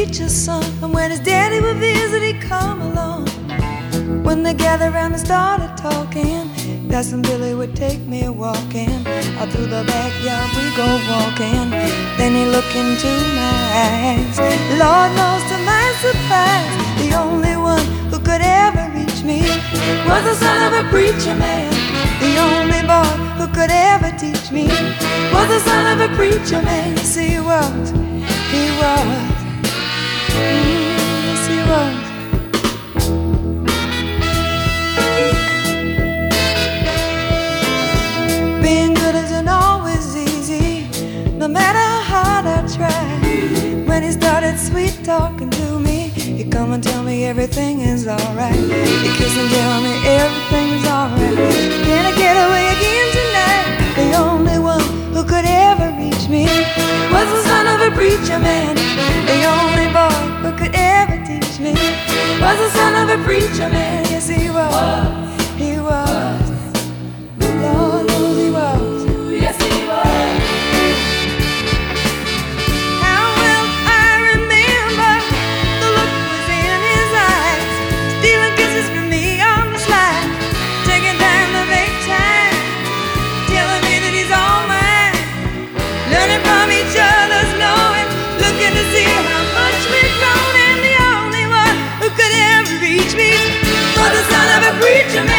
preacher's son. And when his daddy would visit, he'd come along. When they gathered around and started talking, Cousin Billy would take me walking. Out through the backyard we go walking. Then he looked into my eyes. Lord knows to my surprise, the only one who could ever reach me was the son of a preacher man. The only boy who could ever teach me was the son of a preacher man. Yes, he was. He was. Yes, he was. Being good isn't always easy, no matter how hard I try. When he started sweet talking to me, he'd come and tell me everything is alright. He'd kiss and tell me everything is alright. Can I get away again tonight? The only one who could ever reach me was the son of a preacher man. The only boy who could ever teach me was the son of a preacher man. Yes, he was. He was. Lord knows he was. Yes, he was. How well I remember the look was in his eyes, stealing kisses from me on the slide, taking time to make time, telling me that he's all mine, learning from each other's knowing, looking to see how much we've grown. And the only one who could ever reach me was the son of a preacher man.